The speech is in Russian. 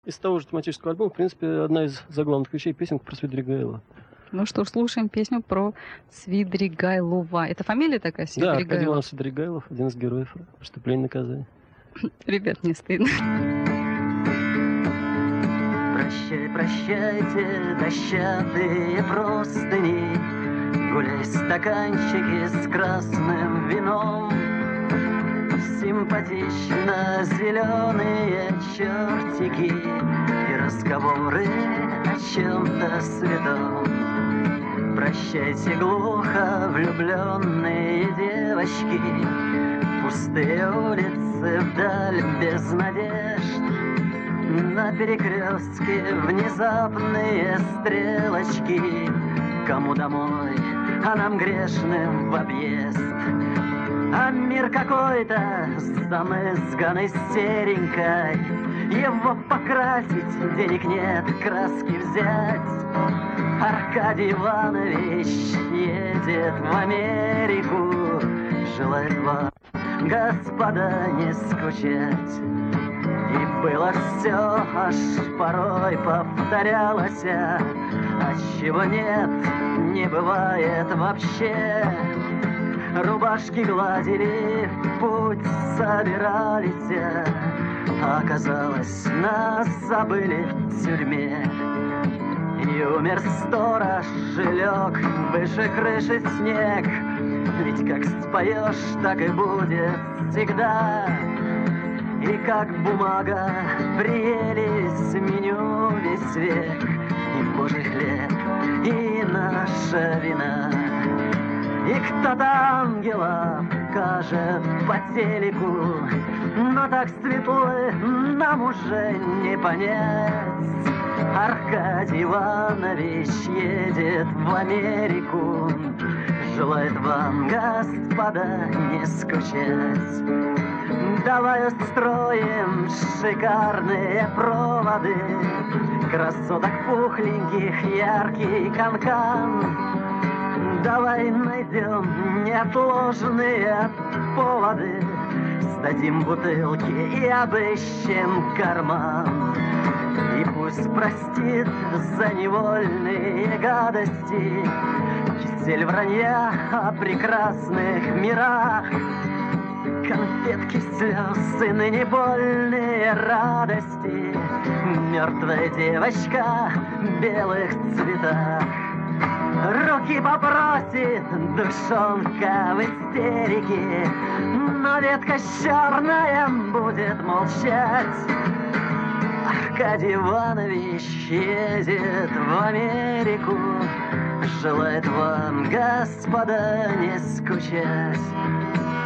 Из того же тематического альбома, в принципе, одна из заглавных вещей — песенка про Свидригайлова. Ну что ж, слушаем песню про Свидригайлова. Это фамилия такая, Да, Свидригайлов? Аркадий Иванович Свидригайлов, один из героев преступления и наказания. Ребят, не стыдно. Прощай, прощайте, дощатые простыни, гуляй, стаканчики с красным вином, симпатично зеленые чертики и разговоры о чем-то святом. Прощайте, глухо влюбленные девочки, пустые улицы вдаль без надежд. На перекрестке внезапные стрелочки. Кому домой, а нам грешным в объезд. А мир какой-то замызганный серенькой. Его покрасить денег нет, краски взять. Аркадий Иванович едет в Америку. Желает вам, господа, не скучать. И было все, аж порой повторялось, а чего нет, не бывает вообще. Рубашки гладили, в путь собирались, а оказалось, нас забыли в тюрьме. И умер сторож, и лег выше крыши снег. Ведь как споешь, так и будет всегда. И как бумага приелись меню весь век. И Божий хлеб, и наша вина. И кто-то ангелов кажет по телеку, но так светло нам уже не понять. Аркадий Иванович едет в Америку. Желает вам, господа, не скучать. Давай устроим шикарные проводы, красоток пухленьких, яркий канкан. Давай найдем неотложные поводы, сдадим бутылки и обыщем карман. И пусть простит за невольные гадости кисель вранья о прекрасных мирах. Конфетки, слез и ныне больные радости. Мертвая девочка в белых цветах. Руки попросит душонка в истерике, но ветка черная будет молчать. Аркадий Иванович едет в Америку. Желает вам, господа, не скучать.